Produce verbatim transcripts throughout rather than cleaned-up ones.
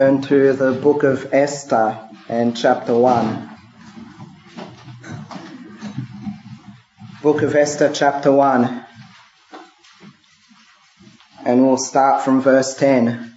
Turn to the book of Esther and chapter one. Book of Esther chapter one, and we'll start from verse ten.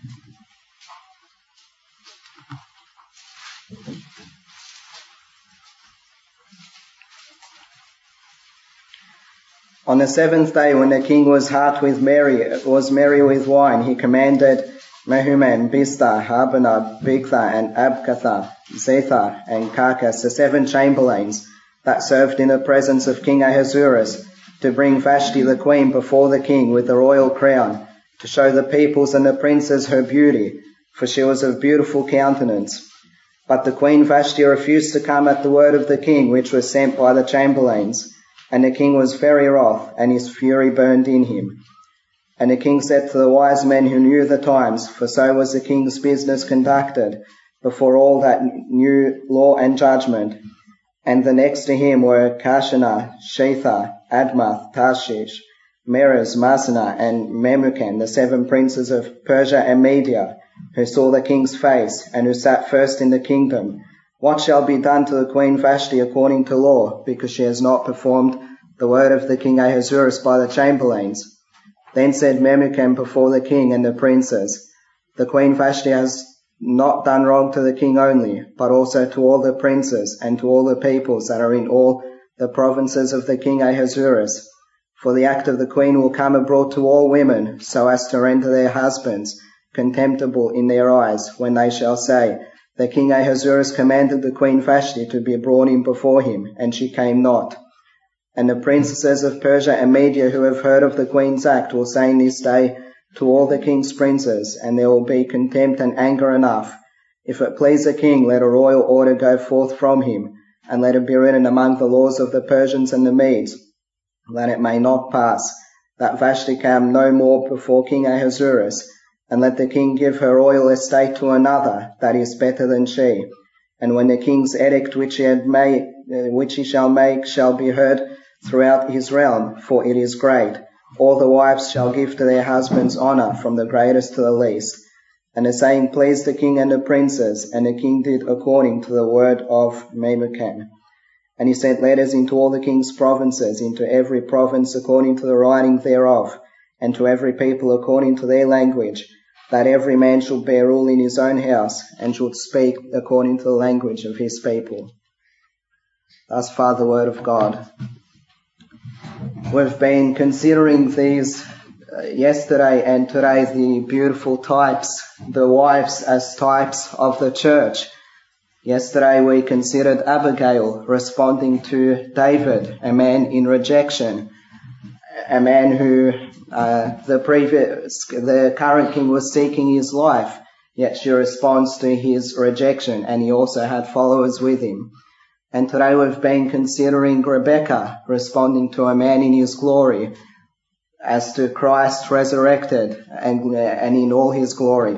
On the seventh day, when the king was hot with merry, was merry with wine, he commanded Mehuman, Biztha, Harbonah, Bigtha, and Abkatha, Zethar, and Carcass, the seven chamberlains that served in the presence of King Ahasuerus, to bring Vashti the queen before the king with the royal crown, to show the peoples and the princes her beauty, for she was of beautiful countenance. But the queen Vashti refused to come at the word of the king, which was sent by the chamberlains. And the king was very wroth, and his fury burned in him. And the king said to the wise men who knew the times, for so was the king's business conducted, before all that knew law and judgment. And the next to him were Karshena, Shethar, Admath, Tarshish, Meres, Marsena, and Memucan, the seven princes of Persia and Media, who saw the king's face, and who sat first in the kingdom. What shall be done to the queen Vashti according to law, because she has not performed the word of the king Ahasuerus by the chamberlains? Then said Memucan before the king and the princes, the queen Vashti has not done wrong to the king only, but also to all the princes and to all the peoples that are in all the provinces of the king Ahasuerus. For the act of the queen will come abroad to all women, so as to render their husbands contemptible in their eyes, when they shall say, the king Ahasuerus commanded the queen Vashti to be brought in before him, and she came not. And the princesses of Persia and Media who have heard of the queen's act will say in this day to all the king's princes, and there will be contempt and anger enough. If it please the king, let a royal order go forth from him, and let it be written among the laws of the Persians and the Medes, that it may not pass, that Vashti come no more before King Ahasuerus, and let the king give her royal estate to another that is better than she. And when the king's edict which he had made, uh, which he shall make, shall be heard throughout his realm, for it is great, all the wives shall give to their husbands honour, from the greatest to the least. And the saying pleased the king and the princes, and the king did according to the word of Memucan. And he sent letters into all the king's provinces, into every province according to the writing thereof, and to every people according to their language, that every man should bear rule in his own house, and should speak according to the language of his people. Thus far the word of God. We've been considering these uh, yesterday and today, the beautiful types, the wives as types of the church. Yesterday we considered Abigail responding to David, a man in rejection, a man who uh, the previous, the current king was seeking his life, yet she responds to his rejection, and he also had followers with him. And today we've been considering Rebecca responding to a man in his glory, as to Christ resurrected and, and in all his glory.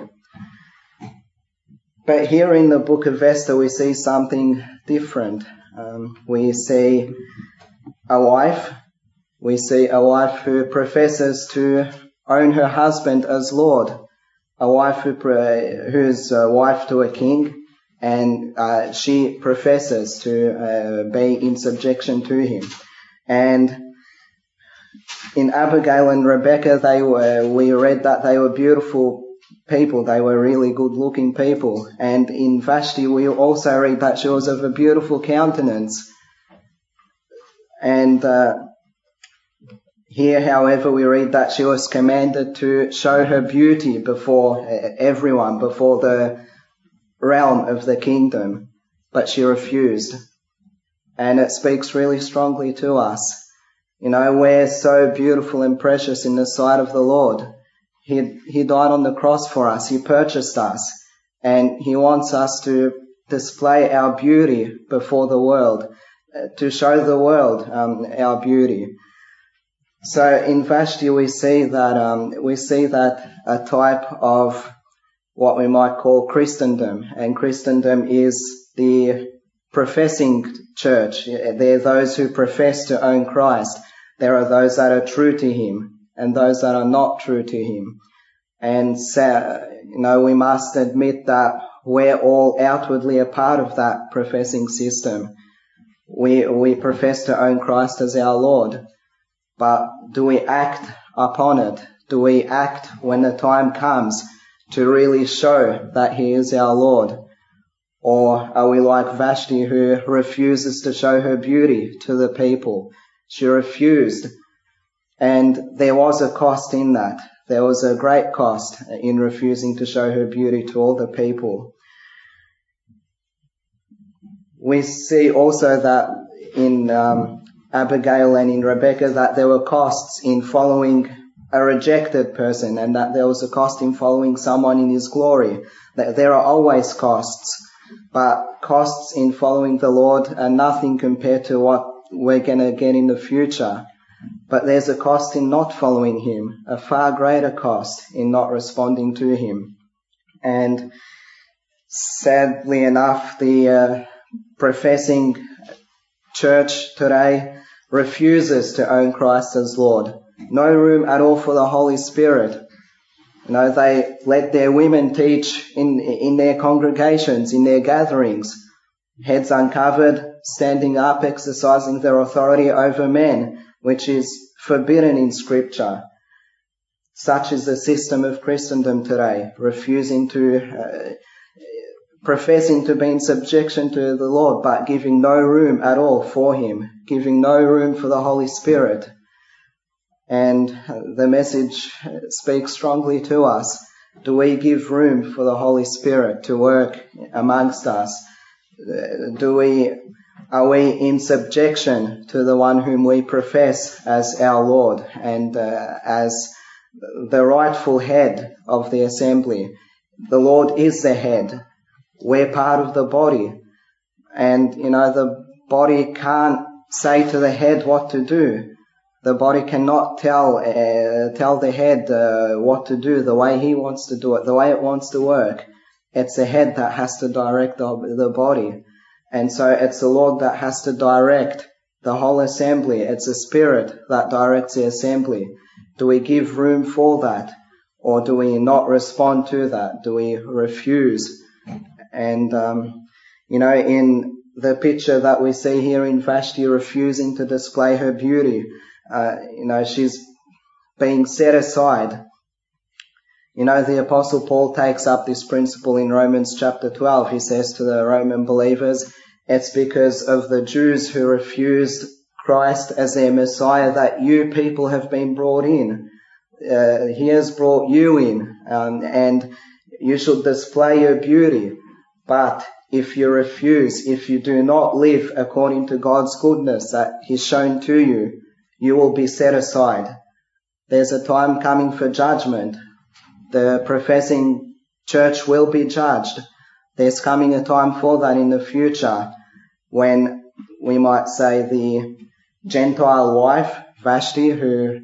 But here in the book of Esther we see something different. Um, we see a wife, we see a wife who professes to own her husband as Lord, a wife who who's a wife to a king, and uh, she professes to uh, be in subjection to him. And in Abigail and Rebecca, they were, we read that they were beautiful people. They were really good-looking people. And in Vashti, we also read that she was of a beautiful countenance. And uh, here, however, we read that she was commanded to show her beauty before everyone, before the realm of the kingdom, but she refused. And it speaks really strongly to us. You know, we're so beautiful and precious in the sight of the Lord. He, he died on the cross for us. He purchased us. And he wants us to display our beauty before the world, to show the world um, our beauty. So in Vashti we see that, um, we see that a type of what we might call Christendom. And Christendom is the professing church. They're those who profess to own Christ. There are those that are true to him and those that are not true to him. And so, you know, we must admit that we're all outwardly a part of that professing system. We, we profess to own Christ as our Lord, but do we act upon it? Do we act when the time comes to really show that He is our Lord? Or are we like Vashti, who refuses to show her beauty to the people? She refused, and there was a cost in that. There was a great cost in refusing to show her beauty to all the people. We see also that in um, Abigail and in Rebecca that there were costs in following a rejected person, and that there was a cost in following someone in His glory. That there are always costs, but costs in following the Lord are nothing compared to what we're going to get in the future. But there's a cost in not following Him, a far greater cost in not responding to Him. And sadly enough, the uh, professing church today refuses to own Christ as Lord. No room at all for the Holy Spirit. You know, they let their women teach in in their congregations, in their gatherings, heads uncovered, standing up, exercising their authority over men, which is forbidden in Scripture. Such is the system of Christendom today, refusing to, uh, professing to be in subjection to the Lord, but giving no room at all for Him, giving no room for the Holy Spirit. And the message speaks strongly to us. Do we give room for the Holy Spirit to work amongst us? Do we, are we in subjection to the one whom we profess as our Lord and uh, as the rightful head of the assembly? The Lord is the head. We're part of the body. And, you know, the body can't say to the head what to do. The body cannot tell uh, tell the head uh, what to do the way he wants to do it, the way it wants to work. It's the head that has to direct the, the body. And so it's the Lord that has to direct the whole assembly. It's the Spirit that directs the assembly. Do we give room for that? Or do we not respond to that? Do we refuse? And, um, you know, in the picture that we see here in Vashti refusing to display her beauty, Uh, you know, she's being set aside. You know, the Apostle Paul takes up this principle in Romans chapter twelve. He says to the Roman believers, it's because of the Jews who refused Christ as their Messiah that you people have been brought in. Uh, he has brought you in, um, and you should display your beauty. But if you refuse, if you do not live according to God's goodness that He's shown to you, you will be set aside. There's a time coming for judgment. The professing church will be judged. There's coming a time for that in the future when we might say the Gentile wife, Vashti, who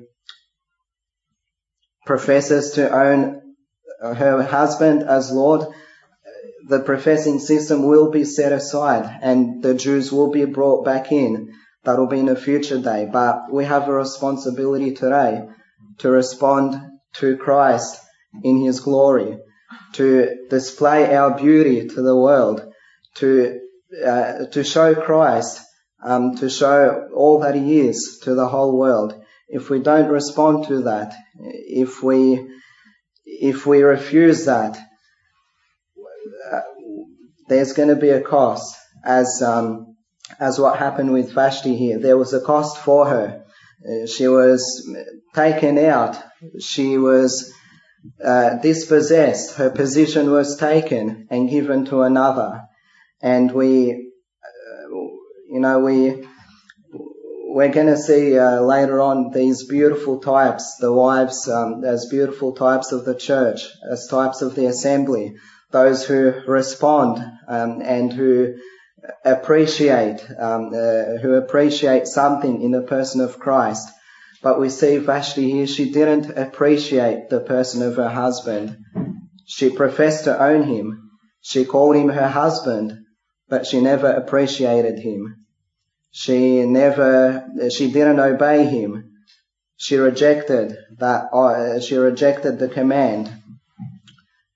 professes to own her husband as Lord, the professing system will be set aside and the Jews will be brought back in. That will be in a future day. But we have a responsibility today to respond to Christ in His glory, to display our beauty to the world, to uh, to show Christ, um, to show all that He is to the whole world. If we don't respond to that, if we if we refuse that, uh, there's going to be a cost, as um, as what happened with Vashti here. There was a cost for her. Uh, she was taken out. She was uh, dispossessed. Her position was taken and given to another. And we, uh, you know, we, we're going to see uh, later on these beautiful types, the wives um, as beautiful types of the church, as types of the assembly, those who respond um, and who appreciate, um, uh, who appreciate something in the person of Christ. But we see Vashti here, she didn't appreciate the person of her husband. She professed to own him. She called him her husband, but she never appreciated him. She never, she didn't obey him. She rejected that, uh, she rejected the command.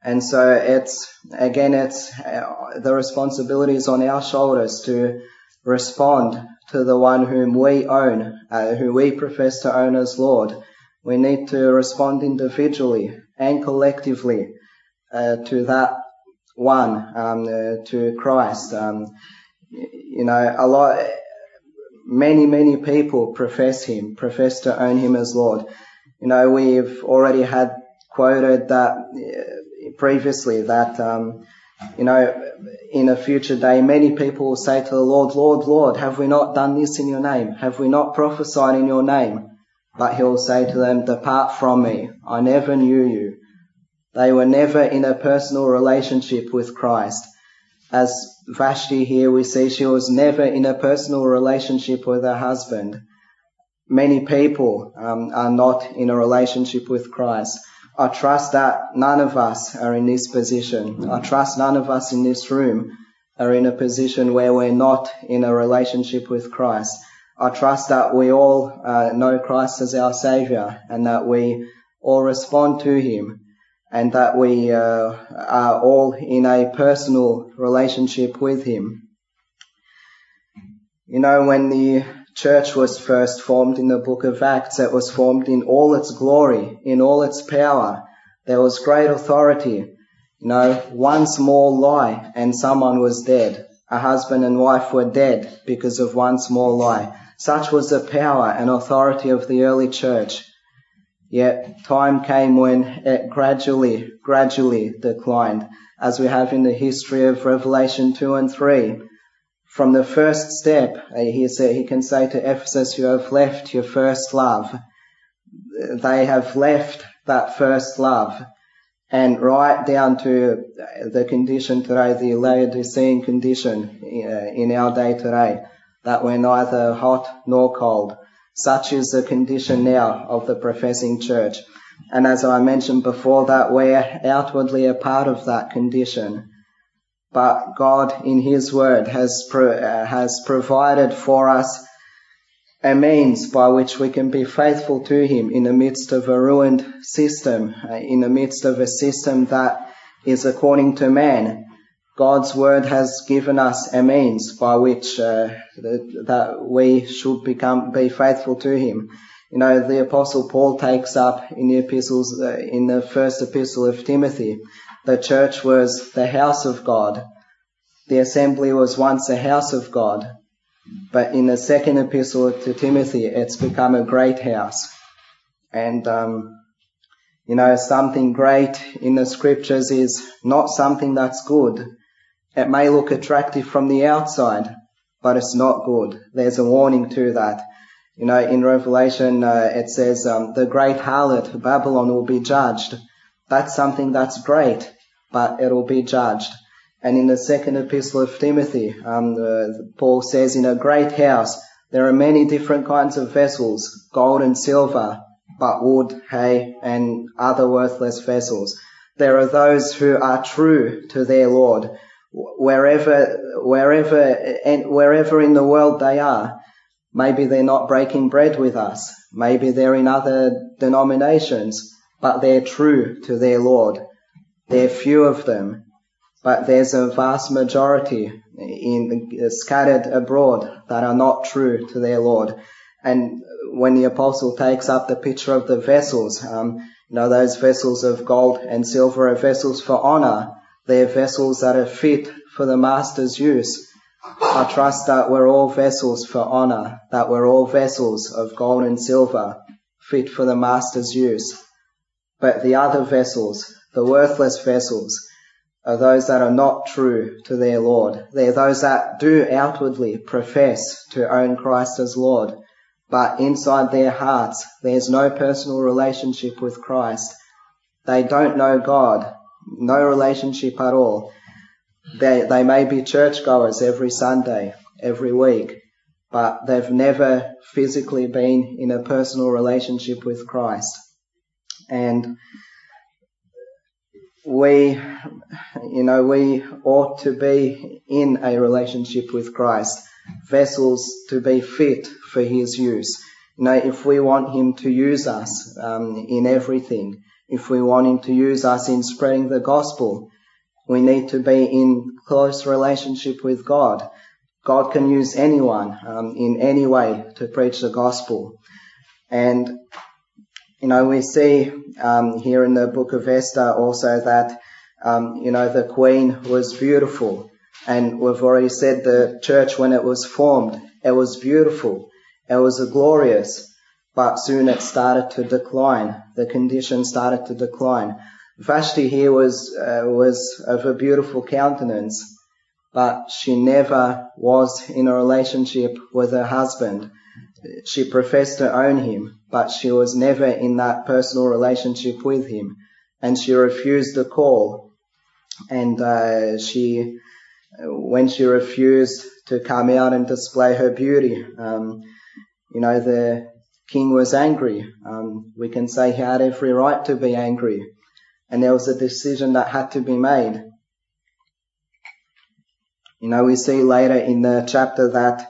And so it's, again, it's uh, the responsibility is on our shoulders to respond to the one whom we own, uh, who we profess to own as Lord. We need to respond individually and collectively uh, to that one, um, uh, to Christ. Um, you know, a lot, many, many people profess him, profess to own him as Lord. You know, we've already had quoted that uh, previously that, um, you know, in a future day, many people will say to the Lord, Lord, Lord, have we not done this in your name? Have we not prophesied in your name? But he'll say to them, depart from me, I never knew you. They were never in a personal relationship with Christ. As Vashti here, we see she was never in a personal relationship with her husband. Many people um, are not in a relationship with Christ. I trust that none of us are in this position. I trust none of us in this room are in a position where we're not in a relationship with Christ. I trust that we all uh, know Christ as our Saviour, and that we all respond to him, and that we uh, are all in a personal relationship with him. You know, when the church was first formed in the book of Acts, it was formed in all its glory, in all its power. There was great authority. You know, one small lie and someone was dead. A husband and wife were dead because of one small lie. Such was the power and authority of the early church. Yet time came when it gradually, gradually declined, as we have in the history of Revelation two and three. From the first step, he said, he can say to Ephesus, you have left your first love. They have left that first love. And right down to the condition today, the Laodicean condition in our day today, that we're neither hot nor cold. Such is the condition now of the professing church. And as I mentioned before, that we're outwardly a part of that condition. But God, in his word, has pro- uh, has provided for us a means by which we can be faithful to him in the midst of a ruined system, uh, in the midst of a system that is according to man. God's word has given us a means by which uh, that, that we should become be faithful to him. You know, the Apostle Paul takes up in the epistles, uh, in the first epistle of Timothy, the church was the house of God. The assembly was once a house of God. But in the second epistle to Timothy, it's become a great house. And, um, you know, something great in the scriptures is not something that's good. It may look attractive from the outside, but it's not good. There's a warning to that. You know, in Revelation, uh, it says, um, the great harlot, Babylon, will be judged. That's something that's great, but it'll be judged. And in the second epistle of Timothy, um, uh, Paul says, in a great house, there are many different kinds of vessels, gold and silver, but wood, hay, and other worthless vessels. There are those who are true to their Lord, wherever, wherever, and wherever in the world they are. Maybe they're not breaking bread with us. Maybe they're in other denominations, but they're true to their Lord. There are few of them, but there's a vast majority in, scattered abroad that are not true to their Lord. And when the apostle takes up the picture of the vessels, um, you know, those vessels of gold and silver are vessels for honor. They're vessels that are fit for the master's use. I trust that we're all vessels for honor, that we're all vessels of gold and silver, fit for the master's use. But the other vessels, the worthless vessels, are those that are not true to their Lord. They're those that do outwardly profess to own Christ as Lord, but inside their hearts there's no personal relationship with Christ. They don't know God, no relationship at all. They, they may be churchgoers every Sunday, every week, but they've never physically been in a personal relationship with Christ. And we, you know, we ought to be in a relationship with Christ, vessels to be fit for his use. You know, if we want him to use us um, in everything, if we want him to use us in spreading the gospel, we need to be in close relationship with God. God can use anyone um, in any way to preach the gospel. And, you know, we see um, here in the book of Esther also that, um, you know, the queen was beautiful. And we've already said the church, when it was formed, it was beautiful. It was glorious. But soon it started to decline. The conditions started to decline. Vashti here was uh, was of a beautiful countenance, but she never was in a relationship with her husband. She professed to own him, but she was never in that personal relationship with him. And she refused the call. And uh, she, when she refused to come out and display her beauty, um, you know, the king was angry. Um, we can say he had every right to be angry. And there was a decision that had to be made. You know, we see later in the chapter that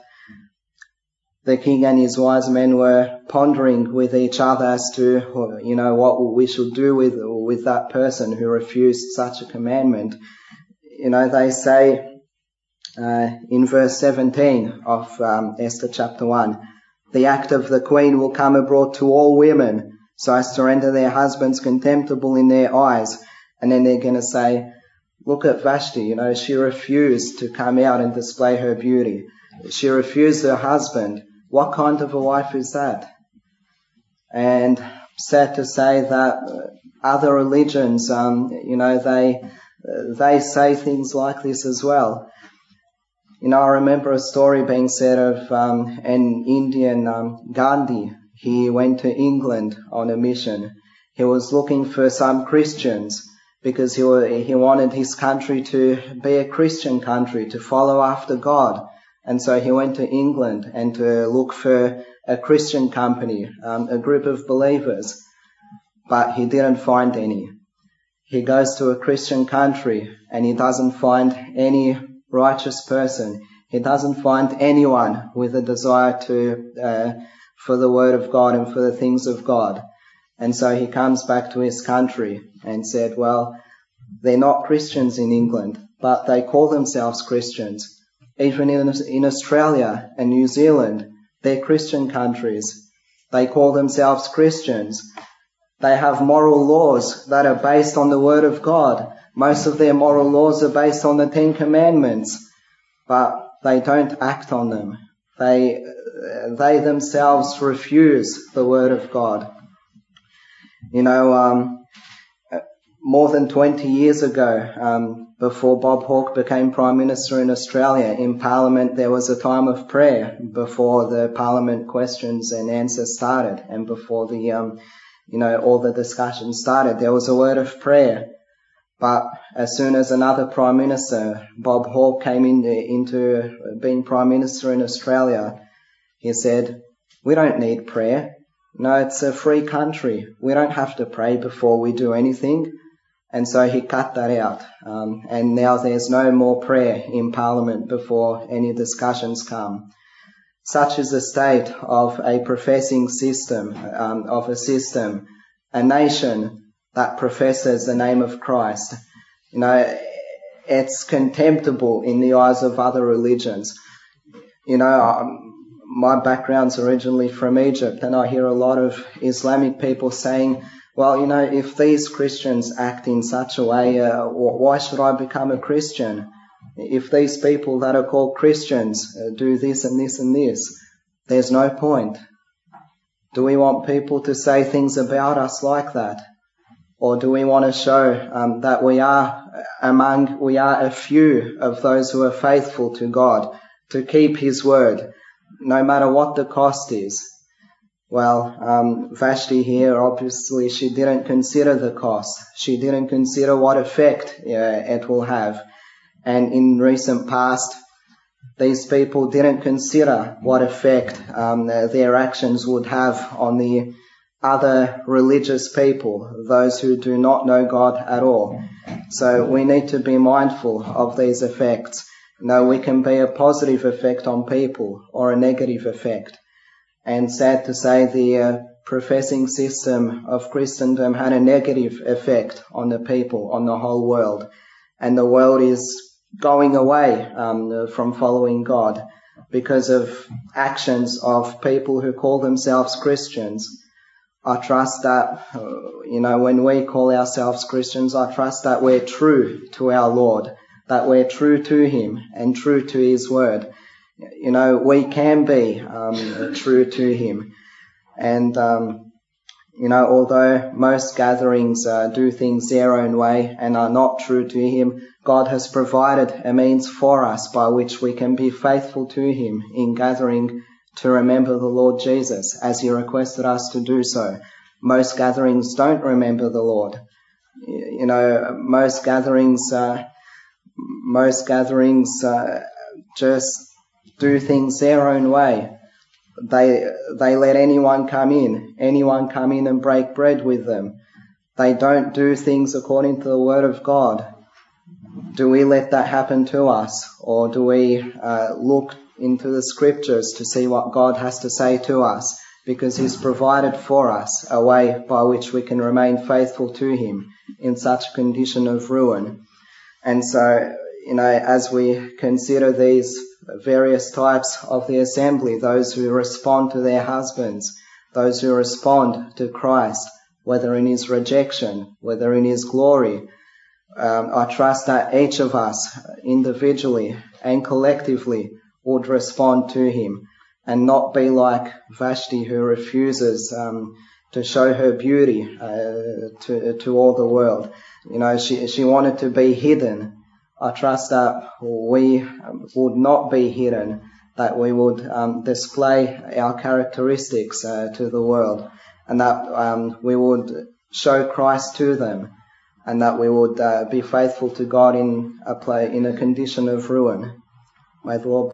the king and his wise men were pondering with each other as to, you know, what we should do with, with that person who refused such a commandment. You know, they say uh, in verse seventeen of um, Esther chapter one, the act of the queen will come abroad to all women, so as to render their husbands contemptible in their eyes. And then they're going to say, look at Vashti, you know, she refused to come out and display her beauty. She refused her husband. What kind of a wife is that? And sad to say that other religions, um, you know, they, they say things like this as well. You know, I remember a story being said of um, an Indian, um, Gandhi. He went to England on a mission. He was looking for some Christians because he, he wanted his country to be a Christian country, to follow after God. And so he went to England and to look for a Christian company, um, a group of believers. But he didn't find any. He goes to a Christian country and he doesn't find any righteous person. He doesn't find anyone with a desire to uh, for the word of God and for the things of God. And so he comes back to his country and said, well, they're not Christians in England, but they call themselves Christians. Even in, in Australia and New Zealand, they're Christian countries. They call themselves Christians. They have moral laws that are based on the word of God. Most of their moral laws are based on the Ten Commandments, but they don't act on them. They they themselves refuse the word of God. You know, um, more than twenty years ago, um, before Bob Hawke became Prime Minister in Australia, in Parliament there was a time of prayer before the Parliament questions and answers started, and before the, um, you know, all the discussion started. There was a word of prayer. But as soon as another Prime Minister, Bob Hawke, came in, into being Prime Minister in Australia, he said, we don't need prayer. No, it's a free country. We don't have to pray before we do anything. And so he cut that out. Um, and now there's no more prayer in Parliament before any discussions come. Such is the state of a professing system, um, of a system, a nation that professes the name of Christ. You know, it's contemptible in the eyes of other religions. You know, um, my background's originally from Egypt, and I hear a lot of Islamic people saying, well, you know, if these Christians act in such a way, uh, why should I become a Christian? If these people that are called Christians uh, do this and this and this, there's no point. Do we want people to say things about us like that? Or do we want to show um, that we are among, we are a few of those who are faithful to God, to keep his word, no matter what the cost is? Well, um, Vashti here, obviously, she didn't consider the cost. She didn't consider what effect uh, it will have. And in recent past, these people didn't consider what effect um, their actions would have on the other religious people, those who do not know God at all. So we need to be mindful of these effects. No, we can be a positive effect on people or a negative effect. And sad to say, the uh, professing system of Christendom had a negative effect on the people, on the whole world. And the world is going away um, from following God because of actions of people who call themselves Christians. I trust that, uh, you know, when we call ourselves Christians, I trust that we're true to our Lord, that we're true to Him and true to His word. You know, we can be um, true to Him. And, um, you know, although most gatherings uh, do things their own way and are not true to Him, God has provided a means for us by which we can be faithful to Him in gathering to remember the Lord Jesus, as He requested us to do so. Most gatherings don't remember the Lord. You know, most gatherings, uh, most gatherings uh, just do things their own way. They they let anyone come in, anyone come in and break bread with them. They don't do things according to the word of God. Do we let that happen to us, or do we uh, look into the scriptures to see what God has to say to us? Because He's provided for us a way by which we can remain faithful to Him in such a condition of ruin. And so, you know, as we consider these various types of the assembly, those who respond to their husbands, those who respond to Christ, whether in His rejection, whether in His glory, um, I trust that each of us individually and collectively would respond to Him and not be like Vashti, who refuses um, to show her beauty uh, to to all the world. You know, she she wanted to be hidden. I trust that we would not be hidden, that we would um, display our characteristics uh, to the world, and that um, we would show Christ to them, and that we would uh, be faithful to God in a play, in a condition of ruin. May the Lord